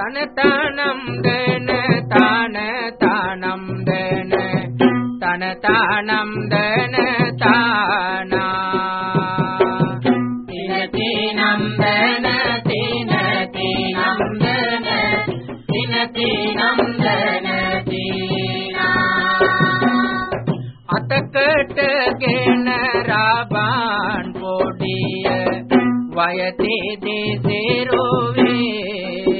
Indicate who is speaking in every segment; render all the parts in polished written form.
Speaker 1: තන තානම් දන තාන තානම් දන තන තානම් දන තානා තින තිනම් දන තින තිනම් දන තින තිනම් දන අතකට ගෙන රාබාන් පොඩිය වයතේ දේසෙරෝවේ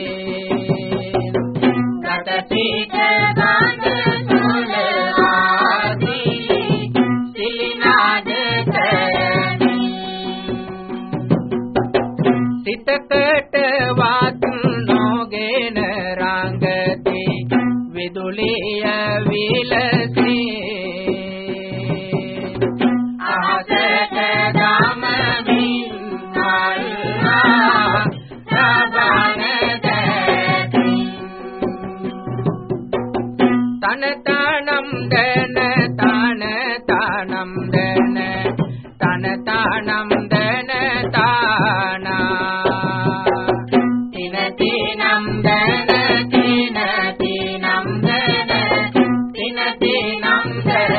Speaker 1: ගතසිත ගඳ සුල ආදී සිලිනාද කරමි සිතකට වත් නොගෙන රංගති විදුලිය විලසේ තන තානම් දන තන තානම් දන තන තානම් දන තානා තින තිනම් දන තින තිනම් දන තින තිනම් දන